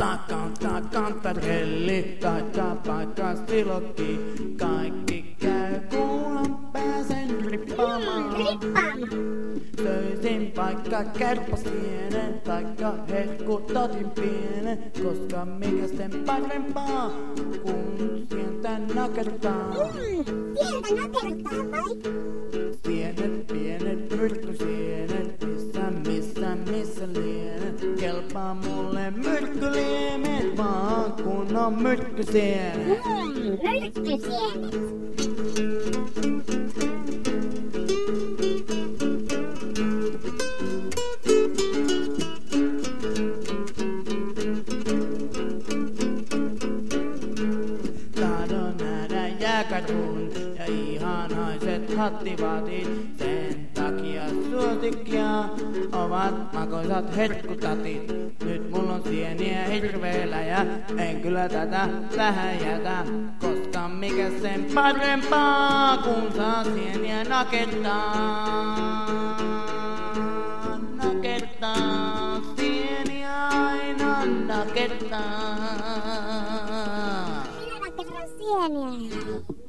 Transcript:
Kantarelli, paikka silokki, kaikki käy kunhan pääsen rippaamaan. Söisin vaikka kärpäsienen, taikka herkutatin pienen, koska mikä sen parempaa, kun sieltä nakertaa. Sieltä nakertaa vai? Sienet, pienet myrkkysienet, missä lienet, kelpaa mulle myrkkyliemet, vaan kun on myrkkysienet. Myrkkysienet. Tahdon nähdä jääkarhun ja ihanaiset hattivaatit, sen takia suosikkia ovat makoisat herkkutatit. Nyt mulla on sieniä hirveellä ja en kyllä tätä tähän jätä, koska mikä sen parempaa, kun saa sieniä nakertaa. Nakertaa, sieniä aina nakertaa. Minä nakerran sieniä.